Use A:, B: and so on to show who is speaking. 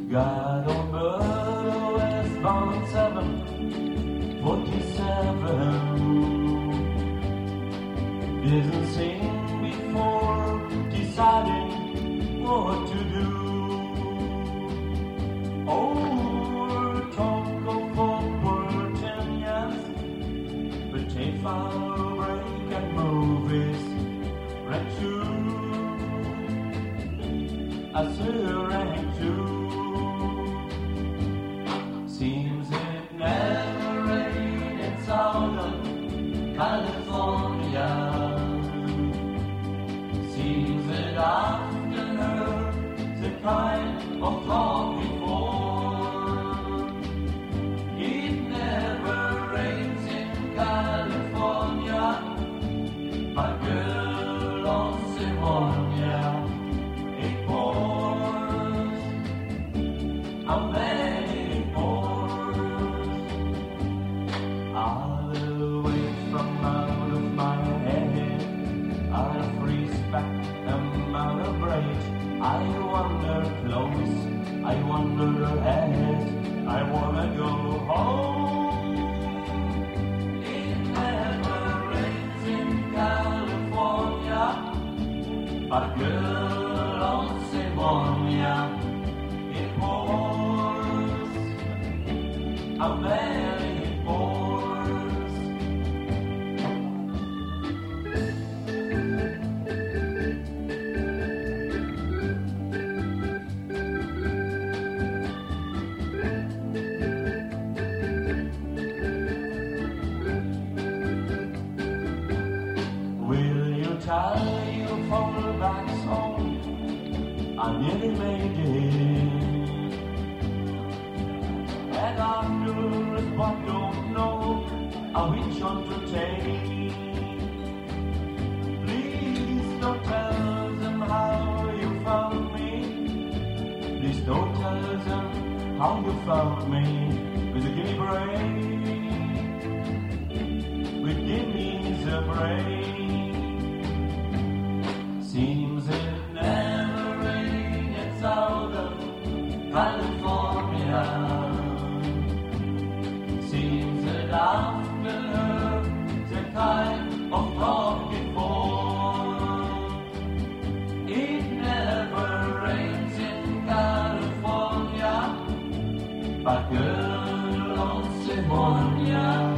A: Got on Berto westbound 747. Didn't sing before deciding what to do. Over talk of over 10 years, but take file break and movies rank two. I still rank two. Seems it never rained in Southern California. Seems that after her the kind of talk before. It never rains in California. My girl on Simonia, it pours. I'm very pours. All the way from out of my head, I'll freeze back, I'm out of breath. I wander close, I wander ahead, I wanna go home. It never rains in California, but girl on Simonia, it pours. I'm very pours. Will you tell your fallbacks home? I nearly made it. And after what don't know, I wish on to take. Please don't tell them how you found me. Please don't tell them how you found me. With a guinea break, with guineas a break. Seems it never rained in Southern California. Seems that after her the kind of talk before. It never rains in California, but girl on Simonia.